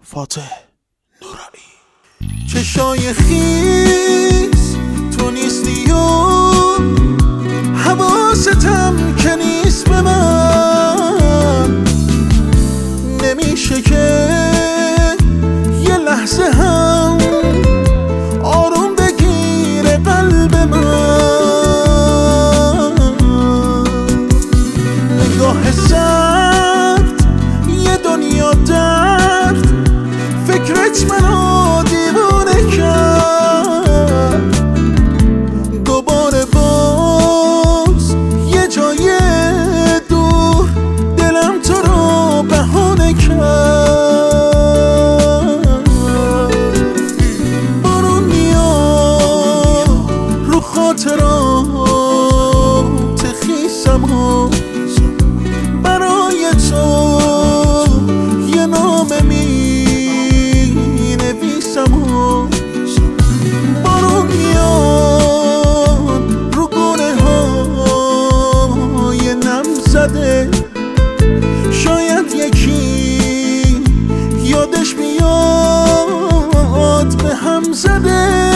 فاتح نورایی. چشای خیس تو نیستی و حواستم که نیست به من، نمیشه که یه لحظه هم آروم بگیره قلب من. نگاه سرد یه دنیا درد، فکرت منو دیوانه کرد. دوباره باز یه جای دور دلم تو رو بهانه کرد. بارون میاد رو خاطرات خیسم و برای تو یه نامه می‌نویسم و بارون میاد رو گونه های نم زده. شاید یکی یادش میاد به هم زده.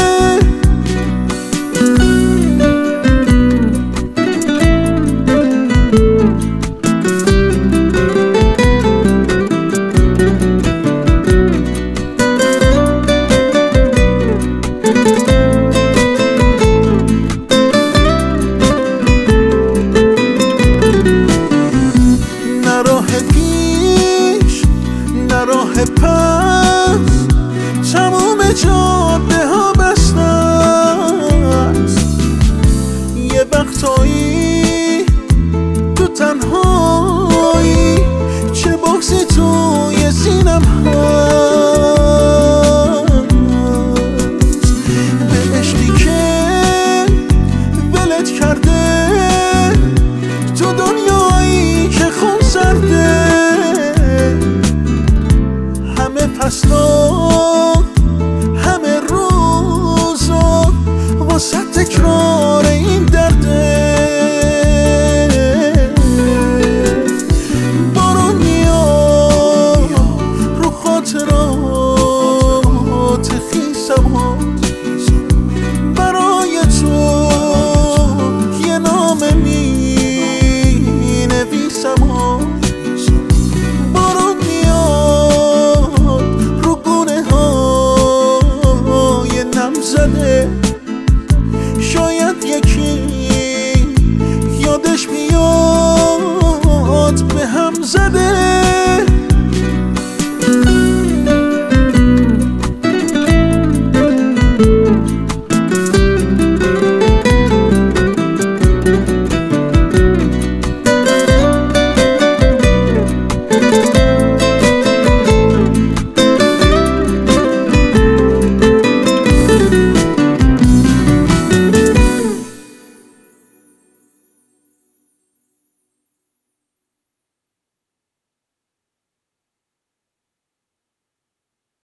راه پس تموم جاده ها بسته است. یه وقتایی تو تنهایی چه بغضی توی سینم